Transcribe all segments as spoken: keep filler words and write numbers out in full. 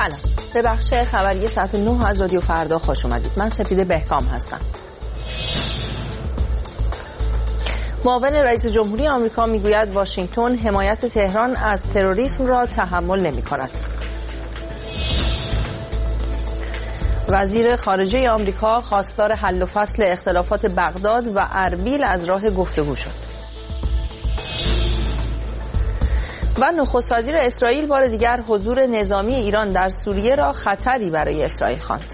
سلام، به بخش خبری ساعت نه از رادیو فردا خوش اومدید. من سپیده بهکام هستم. معاون رئیس جمهوری آمریکا میگوید واشنگتن حمایت تهران از تروریسم را تحمل نمی‌کند. وزیر خارجه آمریکا خواستار حل و فصل اختلافات بغداد و اربیل از راه گفتگو شد. و نخست وزیر اسرائیل بار دیگر حضور نظامی ایران در سوریه را خطری برای اسرائیل خواند.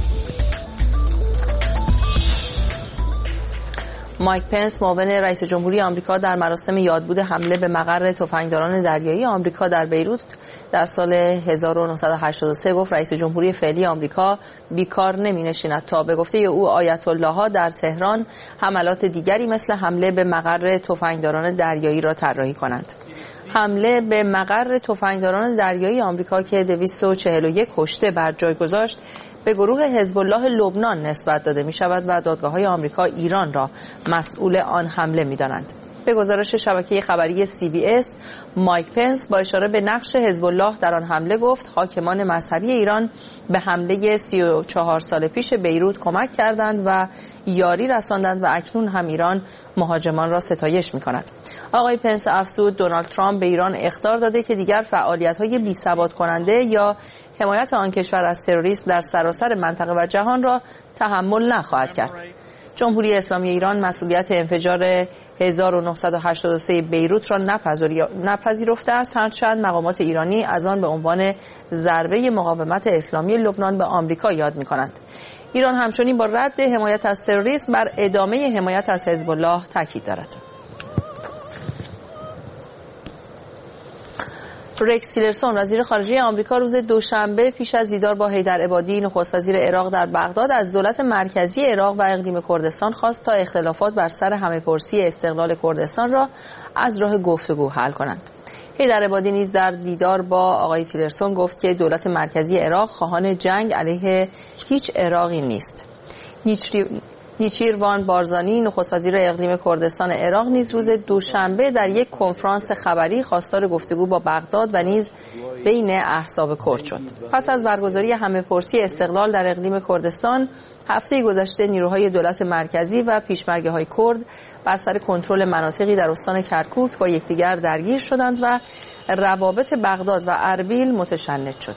مایک پنس معاون رئیس جمهوری آمریکا در مراسم یادبود حمله به مقر تفنگداران دریایی آمریکا در بیروت در سال هزار و نهصد و هشتاد و سه گفت رئیس جمهوری فعلی آمریکا بیکار نمی‌نشیند تا به گفته او آیت الله‌ها در تهران حملات دیگری مثل حمله به مقر تفنگداران دریایی را طراحی کنند. حمله به مقر تفنگداران دریایی آمریکا که دویست و چهل و یک کشته بر جای گذاشت به گروه حزب الله لبنان نسبت داده می شود و دادگاه‌های آمریکا ایران را مسئول آن حمله می دانند. به گزارش شبکه خبری سی بی اس، مایک پنس با اشاره به نقش حزب الله در آن حمله گفت حاکمان مذهبی ایران به حمله سی و چهار سال پیش بیروت کمک کردند و یاری رساندند و اکنون هم ایران مهاجمان را ستایش می کند. آقای پنس افزود دونالد ترامپ به ایران اخطار داده که دیگر فعالیت‌های بی‌ثبات کننده یا حمایت آن کشور از تروریسم در سراسر منطقه و جهان را تحمل نخواهد کرد. جمهوری اسلامی ایران مسئولیت انفجار هزار و نهصد و هشتاد و سه بیروت را نپذیرفته است، هرچند مقامات ایرانی از آن به عنوان ضربه مقاومت اسلامی لبنان به آمریکا یاد می‌کنند. ایران همچنین با رد حمایت از تروریسم بر ادامه حمایت از حزب الله تاکید دارد. رکس تیلرسون وزیر خارجه آمریکا روز دوشنبه پیش از دیدار با حیدر عبادی نخست وزیر عراق در بغداد از دولت مرکزی عراق و اقلیم کردستان خواست تا اختلافات بر سر همه‌پرسی استقلال کردستان را از راه گفتگو حل کنند. حیدر عبادی نیز در دیدار با آقای تیلرسون گفت که دولت مرکزی عراق خواهان جنگ علیه هیچ عراقی نیست. نیچیروان بارزانی نخست وزیر اقلیم کردستان عراق نیز روز دوشنبه در یک کنفرانس خبری خواستار گفتگو با بغداد و نیز بین احزاب کرد شد. پس از برگزاری همه‌پرسی استقلال در اقلیم کردستان هفته گذشته نیروهای دولت مرکزی و پیشمرگه‌های کرد بر سر کنترل مناطقی در استان کرکوک با یکدیگر درگیر شدند و روابط بغداد و اربیل متشنج شد.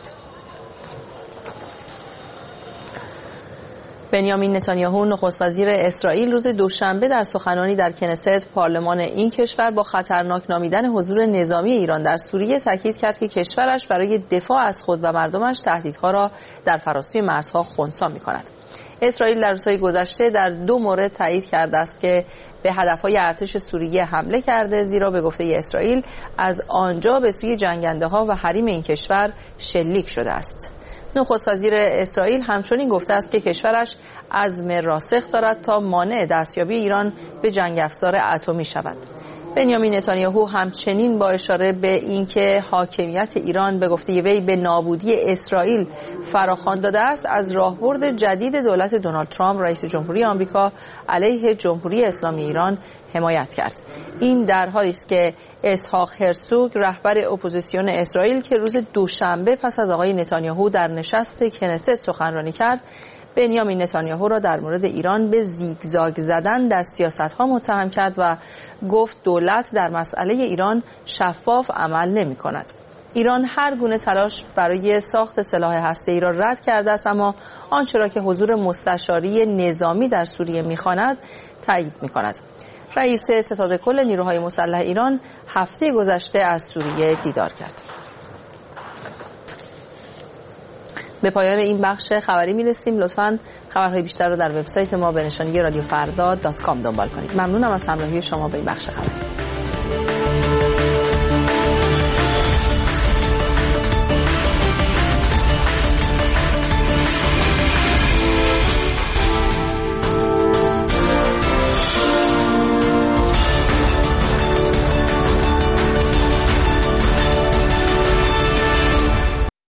بنیامین نتانیاهو نخست وزیر اسرائیل روز دوشنبه در سخنرانی در کنست پارلمان این کشور با خطرناک نامیدن حضور نظامی ایران در سوریه تاکید کرد که کشورش برای دفاع از خود و مردمش تهدیدها را در فراسوی مرزها خنثی می‌کند. اسرائیل در روزهای گذشته در دو مورد تایید کرده است که به هدفهای ارتش سوریه حمله کرده، زیرا به گفته اسرائیل از آنجا به سوی جنگنده‌ها و حریم این کشور شلیک شده است. نخست وزیر اسرائیل همچنین گفته است که کشورش عزم راسخ دارد تا مانع دستیابی ایران به جنگ افزار اتمی شود. بنیامین نتانیاهو همچنین با اشاره به اینکه حاکمیت ایران به گفته وی به نابودی اسرائیل فراخوان داده است، از راهبرد جدید دولت دونالد ترامپ رئیس جمهوری آمریکا علیه جمهوری اسلامی ایران حمایت کرد. این در حالی است که اسحاق هرزوگ رهبر اپوزیسیون اسرائیل که روز دوشنبه پس از آقای نتانیاهو در نشست کنست سخنرانی کرد، بنیامین نتانیاهو را در مورد ایران به زیگزاگ زدن در سیاست‌ها متهم کرد و گفت دولت در مسئله ایران شفاف عمل نمی‌کند. ایران هر گونه تلاش برای ساخت سلاح هسته‌ای را رد کرده است، اما آنچه را که حضور مستشاری نظامی در سوریه می‌خواند تایید می‌کند. رئیس ستاد کل نیروهای مسلح ایران هفته گذشته از سوریه دیدار کرد. به پایان این بخش خبری می‌رسیم. لطفاً خبرهای بیشتر رو در وبسایت ما به نشانی رادیو فردا دات کام دنبال کنید. ممنونم از همراهی شما به این بخش خبری.